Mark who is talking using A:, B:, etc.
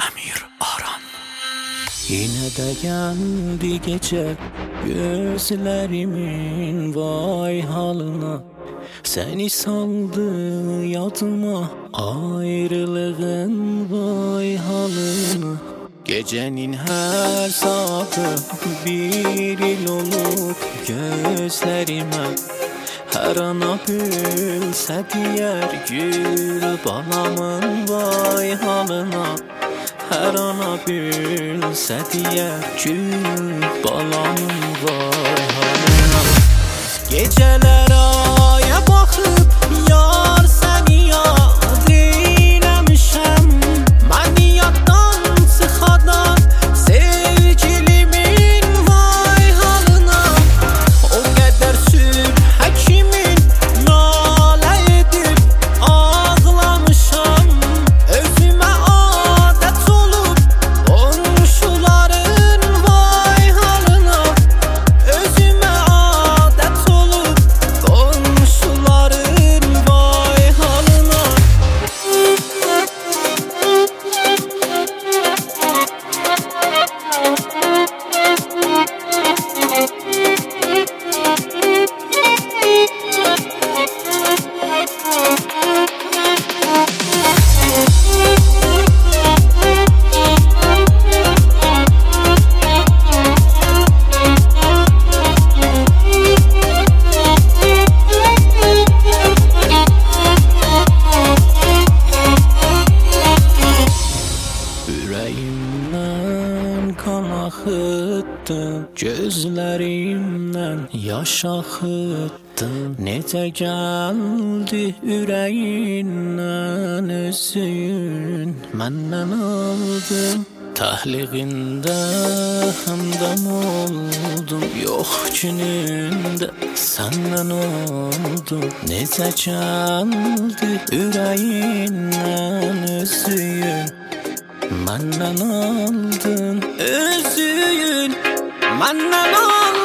A: Emir Aran. Yine de geldi gece gözlerimin vay halına. Seni saldı yadıma ayrılığın vay halına. Gecenin her saati bir il olup gözlerime. Her ana gülse diğer gül balamın vay halına. Her ana gülse diğer gül balamın vay halına. Geceler aya bakıp yar seni yad eylemişem. Məni yaddan çıxadan sevgilimin vay halına. O qədər sür həkimin nalə edib ağlamışam. Özümə adət olub qonşuların vay halına. Özümə adət olub qonşuların vay halına. Ürəyimdən kan axıtdın, gözlərimdən yaş axıtdın. Necə gəldi ürəyindən özün məndən aldın. Təhliğində həmdəm oldum, yox günündə səndən oldum. Necə gəldi ürəyindən özün məndən aldın, özün məndən aldın.